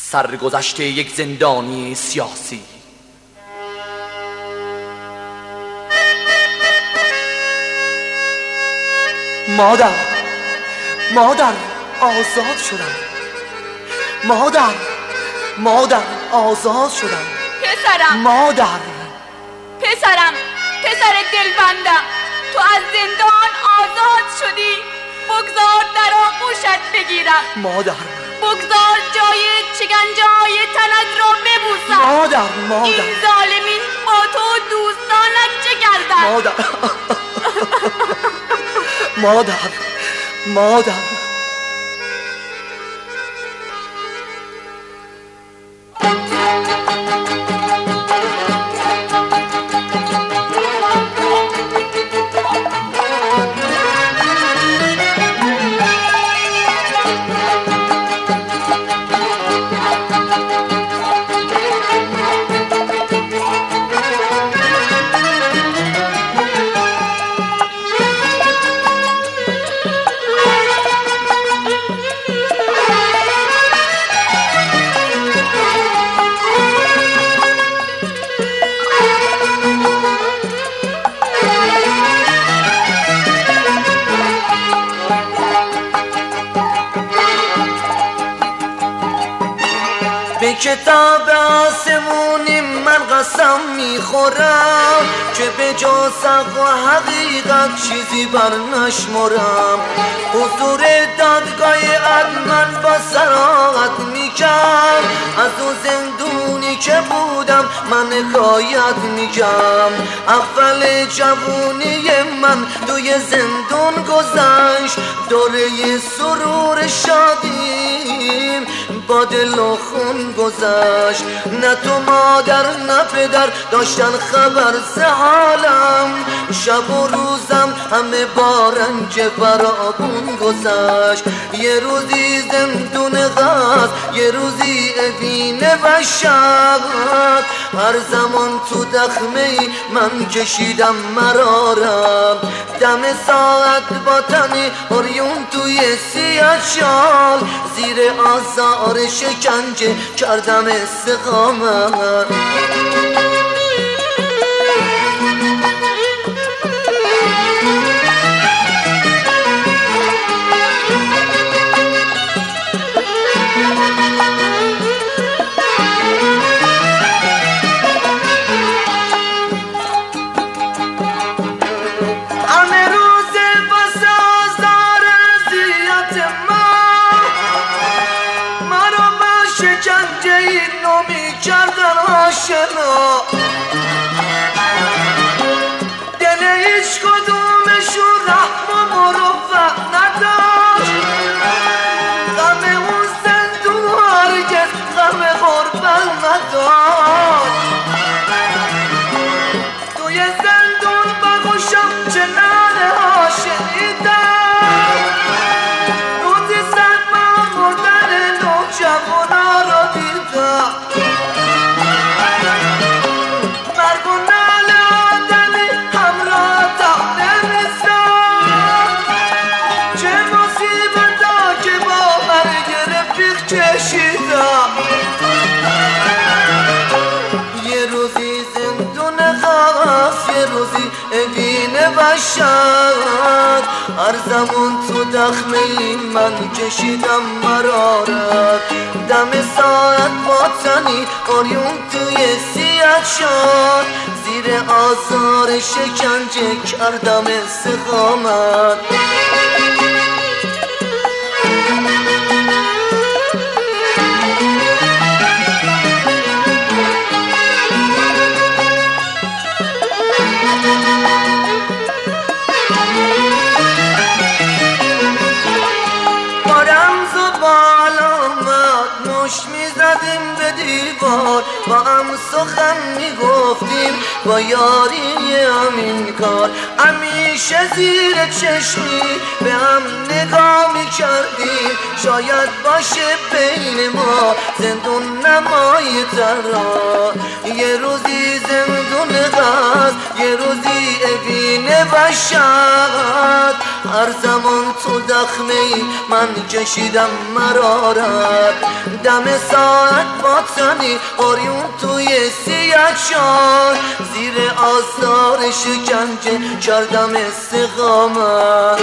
سرگذشت یک زندانی سیاسی. مادر آزاد شدم. مادر آزاد شدم. پسر دلبندم، تو از زندان آزاد شدی. بگذار در آغوشت بگیرم. بگذار جای شکنجه‌های تنت را ببوسم. این ظالمین با تو دوستانت چه کردند؟ مادر به کتاب آسمونی من قسم میخورم که به جز حق و حقیقت چیزی بر نشمرم. حضور دادگاه من با صراحت میگم، از اون زندونی که بودم من حکایت میگم. اول جوونی من توی زندون گذشت، دوره سرور شادیم با دل و خون گذشت. نه تو مادر نه پدر داشتن خبر ز حالم، شب و روزم همه با رنج فراوون گذشت. یه روزی زندون غاز، یه روزی اوین وحشت، هر زمان تو دخمه من کشیدم مرارم. دم ساعت با تن اوریون توی سیاه شال، زیر آزار شکنجه کردم استقامت. شکنجه اینو میکردن آشنا، دل هیچ کدومشون رحم و مروت نداشت. غم اون زندون هرگز غم غربت نداشت. توی زندون بگوشم چه ناله ها شنیدم، روزی سر با مردن نوجوانا رو دیدم. مرگ و ناله آدمی همراه تا نمیزد، چه مصیبت ها که با مرگ رفیق کشیدم. یه روزی زندون خاص، یه روزی اوین وحشت، هر زمان تو دخمه من کشیدم مرارت. دم ساعت با تنی اوریون توی سیاه شد، زیر آزار شکنجه کردم استقامت. میزدیم به دیوار، با هم سخن میگفتیم با یاری همین کار. همیشه زیر چشمی به هم نگاه میکردیم، شاید باشه بین ما زندون نمای ترا. یه روزی زندون غاز، یه روزی اوین وحشت، هر زمان تو دخمه ای من کشیدم مرارت دم ساعت باطنی آریون توی سیاچان زیر آثار شکنجه کردم استقامت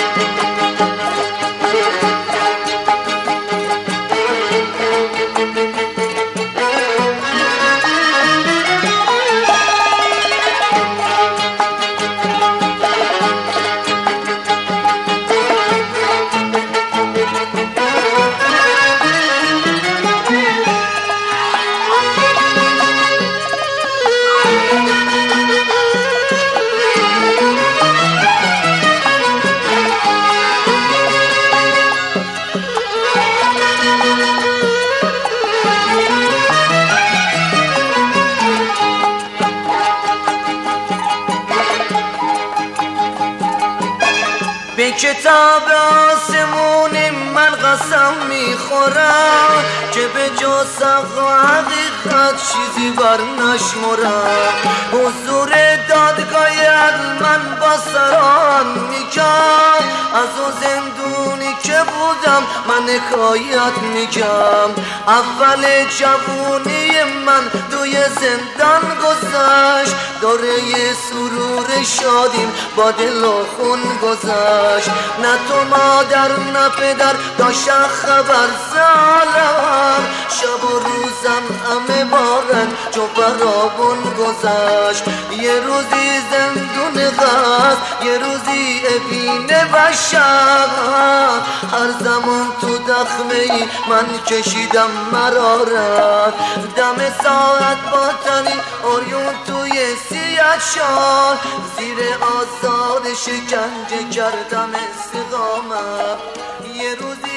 به کتاب آسمون من قسم میخورم که به جز حق و حقیقت چیزی بر نشمرم حضور دادگاه عدل من با سران میگم از اون زندونی که بودم من حکایت میگم اول جوونی من توی زندان گذشت داره سرور شادیم با دل و خون گذشت نه تو مادر نه پدر داشتن خبر زالم شب و روزم همه بارن چو برابون گذشت یه روزی زندون غز یه روزی ابین بشر هر زمان تو دخمه ای من کشیدم مرارت دم ساعت باطنی آریون توی سیاچان زیر آزاد شکنجه کردم استقامت یه روزی